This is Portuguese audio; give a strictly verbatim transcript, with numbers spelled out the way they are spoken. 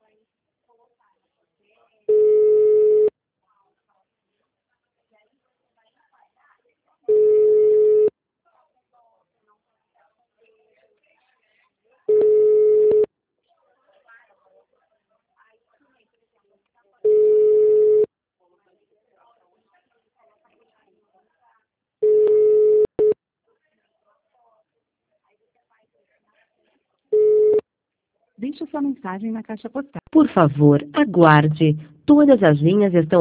Deixe sua mensagem na caixa postal. Por favor, aguarde. Todas as linhas estão